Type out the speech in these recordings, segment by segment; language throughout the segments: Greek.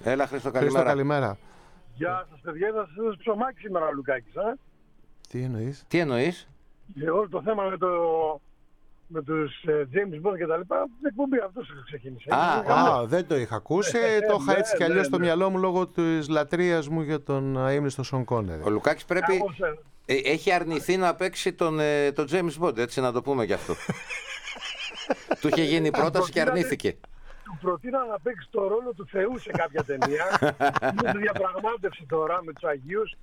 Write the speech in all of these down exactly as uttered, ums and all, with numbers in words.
Έλα Χρήστο, καλημέρα. Χρήστο, καλημέρα. Γεια σας παιδιά, θα σας δώσω ψωμάκι σήμερα ο Λουκάκης. Α? Τι εννοείς? Τι εννοείς? Για όλο το θέμα με, το, με τους ε, James Bond και τα λοιπά, την εκπομπή αυτός ξεκίνησε. Α, α, δεν το είχα ακούσει, το είχα έτσι κι αλλιώς στο μυαλό μου λόγω της λατρείας μου για τον αείμνηστο Σον Κόνερι. Ο Λουκάκης πρέπει... Ε, έχει αρνηθεί να παίξει τον, ε, τον James Bond, έτσι να το πούμε κι αυτό. Του είχε γίνει πρόταση και αρνήθηκε. Του προτείνα να παίξει το ρόλο του Θεού σε κάποια ταινία. Είναι στη διαπραγμάτευση τώρα με τους Αγίους.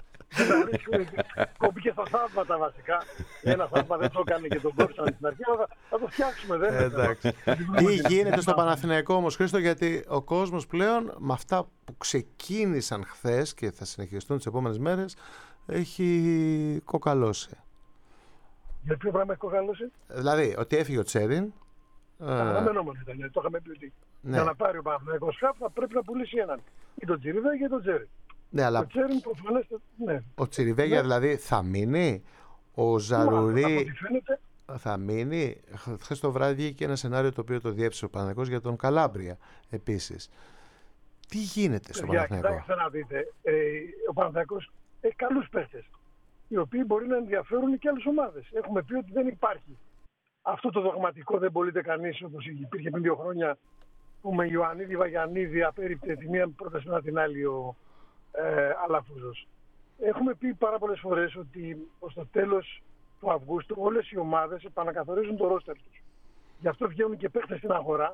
Κόπηκε στα θαύματα βασικά. Ένα θαύμα δεν το έκανε και τον κόψαν στην αρχή, αλλά θα το φτιάξουμε. Δεν Εντάξει. Τι γίνεται στο Παναθηναϊκό όμως, Χρήστο, γιατί ο κόσμος πλέον με αυτά που ξεκίνησαν χθες και θα συνεχιστούν τις επόμενες μέρες έχει κοκαλώσει. Για ποιο πράγμα έχει κοκαλώσει? Δηλαδή, ότι έφυγε ο Τσέριν. Αναμενόμενο ήταν, το είχαμε πει ότι ναι. Για να πάρει ο Παναθηναϊκός χαφ θα πρέπει να πουλήσει έναν. Ή τον Τσιριβέγια ή τον Τσέριν. Ναι, αλλά... Ο Τσέριν προφανές, ναι. Ο Τσιριβέγια ναι. Δηλαδή θα μείνει. Ο Ζαρουρί θα μείνει. Χθες το βράδυ βγήκε ένα σενάριο το οποίο το διέψησε ο Παναθηναϊκός για τον Καλάμπρια επίσης. Τι γίνεται στο Παναθηναϊκό? Κοιτάξτε να δείτε, ε, ο Παναθηναϊκός έχει καλούς παίχτες, οι οποίοι μπορεί να ενδιαφέρουν και άλλες ομάδες. Έχουμε πει ότι δεν υπάρχει αυτό το δογματικό, δεν πωλείται κανείς όπως υπήρχε πριν δύο χρόνια, που με Ιωαννίδη Βαγιαννίδη απέριπτε τη μία πρόταση μετά την άλλη ο ε, Αλαφούζος. Έχουμε πει πάρα πολλές φορές ότι ως το τέλος του Αυγούστου όλες οι ομάδες επανακαθορίζουν το ρόστερ τους. Γι' αυτό βγαίνουν και παίχτες στην αγορά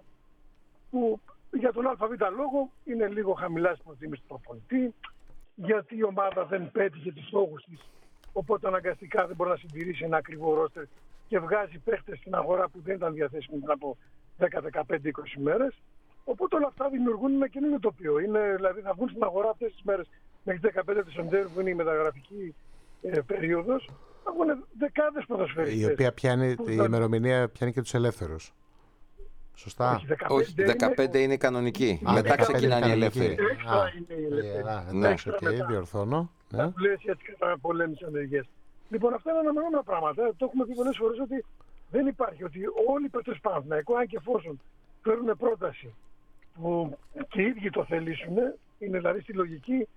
που για τον ΑΒ λόγο είναι λίγο χαμηλά στις προτίμηση του προπονητή, γιατί η ομάδα δεν πέτυχε τους στόχους της, οπότε αναγκαστικά δεν μπορεί να συντηρήσει ένα ακριβό ρόστερ και βγάζει παίχτες στην αγορά που δεν ήταν διαθέσιμοι πριν από δέκα, δεκαπέντε, είκοσι μέρες. Οπότε όλα αυτά δημιουργούν ένα καινούριο τοπίο. Είναι, δηλαδή θα βγουν στην αγορά αυτές τις μέρες μέχρι δεκαπέντε Δεκεμβρίου που είναι η μεταγραφική ε, περίοδος, θα βγουν δεκάδες ποδοσφαιριστές. Η οποία πιάνει, η θα... ημερομηνία πιάνει και τους ελεύθερους. Σωστά. Όχι, δεκαπέντε, Όχι, δεκαπέντε είναι, είναι κανονική. Α, μετά ξεκινάνε οι ελεύθεροι. Έξτρα είναι οι ελεύθεροι. Ναι, οκ, διορθώνω. Τα πλαίσια της καταπολέμησης ανεργίας. Λοιπόν, αυτά είναι αναμενόμενα πράγματα. Το έχουμε πει πολλές φορές ότι δεν υπάρχει, ότι όλοι οι παίκτες του Παναθηναϊκού, αν και εφόσον φέρουν πρόταση που και οι ίδιοι το θελήσουν, είναι δηλαδή στη λογική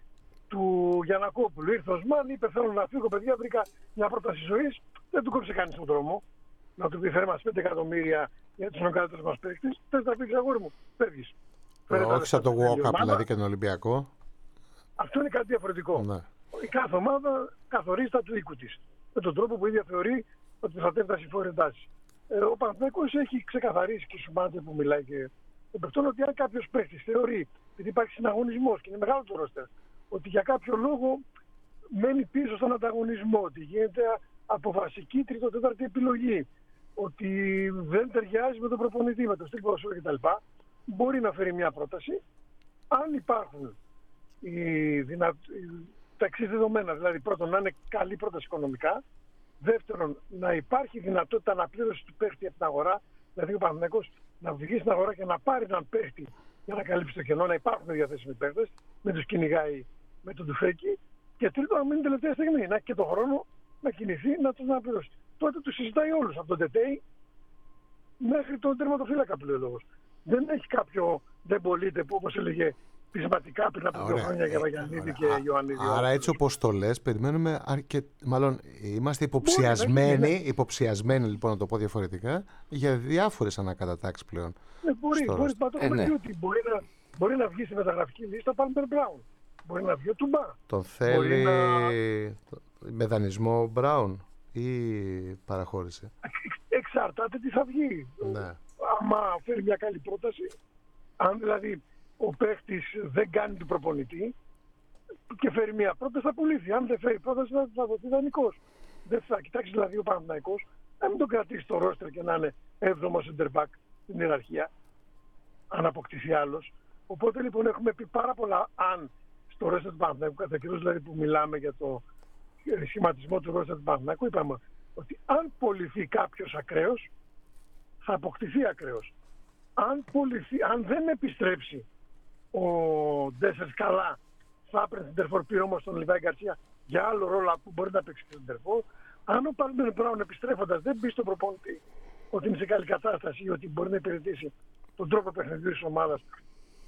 του Γιαννακόπουλου. Ήρθε ο Σμάν, είπε θέλω να φύγω παιδιά, βρήκα μια πρόταση ζωής, δεν του κόψε κανείς τον δρόμο. Να του πει φέρε μας πέντε εκατομμύρια γιατί είναι ο καλύτερος μας παίκτης, θες να φύγεις αγόρι μου, φεύγεις. Όχι σαν το walk-up δηλαδή και τον Ολυμπιακό. Αυτό είναι κάτι διαφορετικό. Ναι. Η κάθε ομάδα καθορίζει τα του οίκου της. Με τον τρόπο που η ίδια θεωρεί ότι προστατεύει τα συμφόρη εντάσεις. Ε, ο Παναθηναϊκός έχει ξεκαθαρίσει και σου μάται που μιλάει και τον παιχτών ότι αν κάποιος παίχτης θεωρεί, επειδή υπάρχει συναγωνισμός και είναι μεγάλο το ρόστερ, ότι για κάποιο λόγο μένει πίσω στον ανταγωνισμό, ότι γίνεται από βασική τρίτο-τέταρτη επιλογή, ότι δεν ταιριάζει με τον προπονητή, με το στυλ ποδοσφαίρου κτλ. Μπορεί να φέρει μια πρόταση. Αν υπάρχουν οι δυνα... τα εξής δεδομένα, δηλαδή πρώτον να είναι καλή πρόταση οικονομικά, δεύτερον να υπάρχει δυνατότητα αναπλήρωση του παίχτη από την αγορά, δηλαδή ο Παναθηναϊκός να βγει στην αγορά και να πάρει έναν παίχτη για να καλύψει το κενό, να υπάρχουν διαθέσιμοι παίχτες, με τους κυνηγάει με τον Τουφέκη, και τρίτον να μείνει τελευταία στιγμή, να έχει και τον χρόνο να κινηθεί, να τους αναπληρώσει. Τότε τους συζητάει όλους, από τον Τετέι μέχρι τον τερματοφύλακα που λέει ο λόγος. Δεν έχει κάποιο δεν πωλείται που όπως έλεγε πεισματικά πριν από δύο χρόνια για Βαγιαννίδη και Ιωαννίδη. Άρα έτσι όπως το λες, περιμένουμε αρκε... μάλλον είμαστε υποψιασμένοι, υποψιασμένοι λοιπόν να το πω διαφορετικά, για διάφορες ανακατατάξεις πλέον. Ναι, μπορεί, μπορεί, μα το έχουμε πει ότι μπορεί να, μπορεί να βγει στη μεταγραφική λίστα ο Πάλμερ Μπράουν. Μπορεί να βγει ο Τουμπά. Τον θέλει να... με δανεισμό Μπράουν ή παραχώρησε? Εξαρτάται τι θα βγει. Ναι. Άμα φέρει μια καλή πρόταση, αν δηλαδή ο παίχτης δεν κάνει του προπονητή και φέρει μια πρόταση θα πουλήσει. Αν δεν φέρει πρόταση θα, θα δοθεί δανεικός. Δεν θα κοιτάξει δηλαδή ο Παναθηναϊκός να μην τον κρατήσει το ρόστερ και να είναι έβδομο center back στην ιεραρχία, αν αποκτηθεί άλλος. Οπότε λοιπόν έχουμε πει πάρα πολλά αν στο ρόστερ του Παναθηναϊκού, κατά καιρούς δηλαδή που μιλάμε για το σχηματισμό του ρόστερ του Παναθηναϊκού, είπαμε ότι αν πωληθεί κάποιος ακραίος θα αποκτηθεί ακραίος. Αν, πωληθεί, αν δεν επιστρέψει ο Ντέσσερς καλά, θα έπρεπε την τερφορπή όμως τον Λιβάη Γκαρσία για άλλο ρόλο που μπορεί να παίξει στον τερφό. Αν ο Πάλμερ Μπράουν επιστρέφοντας δεν μπει στον προπονητή ότι είναι σε καλή κατάσταση ή ότι μπορεί να υπηρετήσει τον τρόπο παιχνιδιού της ομάδας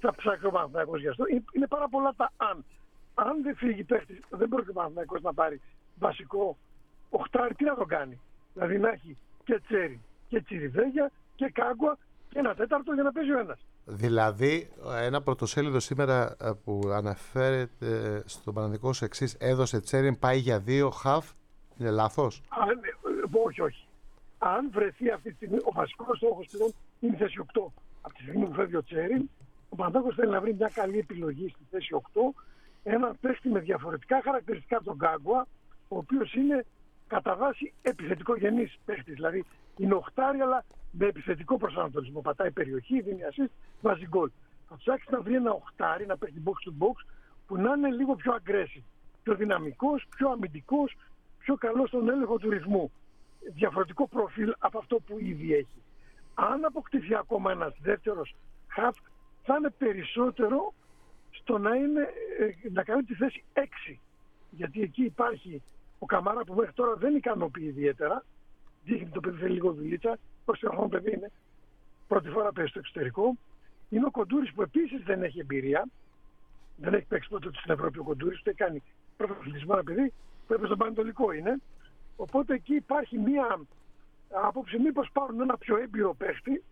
θα ψάξει ο Παναθηναϊκός γι' αυτό. Είναι πάρα πολλά τα αν. Αν δεν φύγει παίχτης, δεν μπορεί ο Παναθηναϊκός να πάρει βασικό οχτάρι, τι να τον κάνει. Δηλαδή να έχει και Τσέριν και Τσιριβέγια και Κάγκουα και ένα τέταρτο για να παίζει ο ένας. Δηλαδή, ένα πρωτοσέλιδο σήμερα που αναφέρεται στον Παναθηναϊκό ως εξής, έδωσε Τσέριν, πάει για δύο χαφ, είναι λάθος? Αν, όχι, όχι. Αν βρεθεί αυτή τη στιγμή, ο βασικός στόχος πλέον είναι η θέση οκτώ. Από τη στιγμή που φεύγει ο Τσέριν, ο Παναθηναϊκός θέλει να βρει μια καλή επιλογή στη θέση οκτώ, έναν παίχτη με διαφορετικά χαρακτηριστικά από τον Κάγκουα, ο οποίος είναι κατά βάση επιθετικογενής παίχτης. Δηλαδή είναι οχτάρι, αλλά με επιθετικό προσανατολισμό. Πατάει περιοχή, δίνει assist, βάζει γκολ. Θα ψάξει να βρει ένα οχτάρι, να παίχτη box to box, που να είναι λίγο πιο aggressive, πιο δυναμικός, πιο αμυντικός, πιο καλός στον έλεγχο του ρυθμού. Διαφορετικό προφίλ από αυτό που ήδη έχει. Αν αποκτηθεί ακόμα ένας δεύτερος half, θα είναι περισσότερο στο να, είναι, να κάνει τη θέση έξι. Γιατί εκεί υπάρχει ο Καμάρα που μέχρι τώρα δεν ικανοποιεί ιδιαίτερα. Δείχνει το παιδί θέλει λίγο δουλίτσα. είκοσι χρονών παιδί είναι. Πρώτη φορά παίζει στο εξωτερικό. Είναι ο Κοντούρης που επίσης δεν έχει εμπειρία. Δεν έχει παίξει ποτέ στην Ευρώπη ο Κοντούρης. Ούτε κάνει πρωτοαθλητισμό ένα παιδί. Πρέπει στον Πανετολικό είναι. Οπότε εκεί υπάρχει μία άποψη μήπως πάρουν ένα πιο έμπειρο παίχτη,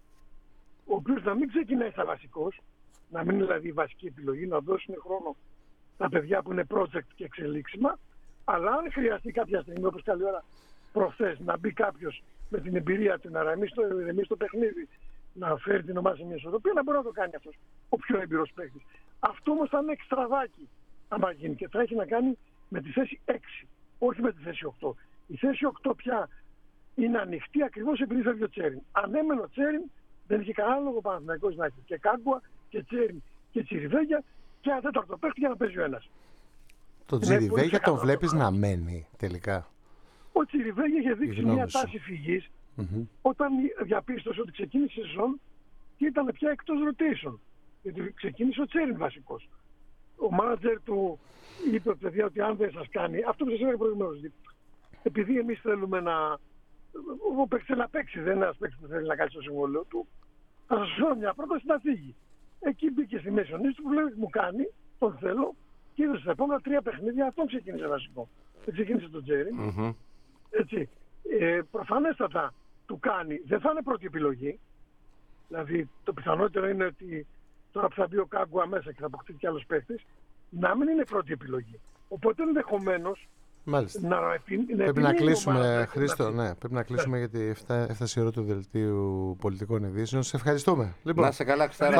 ο οποίος να μην ξεκινάει σαν βασικός, να μην είναι δηλαδή η βασική επιλογή, να δώσουν χρόνο στα παιδιά που είναι project και εξελίξιμα, αλλά αν χρειαστεί κάποια στιγμή, όπως καλή ώρα προχθές, να μπει κάποιος με την εμπειρία του να ρεμίσει το, το παιχνίδι, να φέρει την ομάδα σε μια ισορροπία, να μπορεί να το κάνει αυτός ο πιο έμπειρος παίκτης. Αυτό όμως θα είναι εξτραδάκι, άμα γίνει, και θα έχει να κάνει με τη θέση έξι, όχι με τη θέση οκτώ. Η θέση οκτώ πια είναι ανοιχτή ακριβώς επειδή φεύγει ο Τσέριν. Αν έμενε ο Τσέριν, δεν είχε κανένα λόγο ο Παναθηναϊκός να έχει και Κάγκουα και Τσέριν και Τσιριβέγια και ένα τέταρτο παίχτη για να παίζει ο ένας. Το Τσιριβέγια τον βλέπεις να μένει τελικά? Ο Τσιριβέγια είχε δείξει μια τάση φυγής mm-hmm. όταν διαπίστωσε ότι ξεκίνησε η σεζόν και ήταν πια εκτός rotation. Γιατί ξεκίνησε ο Τσέριν βασικός. Ο μάνατζερ του είπε παιδιά ότι αν δεν σας κάνει, αυτό που σας έλεγα προηγουμένως, επειδή εμείς θέλουμε να. Ο παίκτης θέλει να παίξει, δεν είναι ένας παίκτης που θέλει να κάνει στο συμβόλαιο του. Θα σας φέρω μια πρόταση να φύγει. Εκεί μπήκε στη μέση ο Νίστου που λέει μου κάνει, τον θέλω, και είδε στα επόμενα τρία παιχνίδια αυτόν ξεκίνησε βασικό. Δεν ξεκίνησε τον Τζέρι. Mm-hmm. Έτσι. Ε, προφανέστατα του κάνει, δεν θα είναι πρώτη επιλογή. Δηλαδή το πιθανότερο είναι ότι τώρα που θα μπει ο Κάγκουα μέσα και θα αποκτήσει κι άλλος παίκτης, να μην είναι πρώτη επιλογή. Οπότε ενδεχομένως. Μάλιστα. Να, να, πρέπει να κλείσουμε, Χρήστο, ναι, πρέπει να κλείσουμε γιατί έφτασε η ώρα του δελτίου πολιτικών ειδήσεων. Σε ευχαριστούμε. Λοιπόν, να σε καλά, Χριστάρα.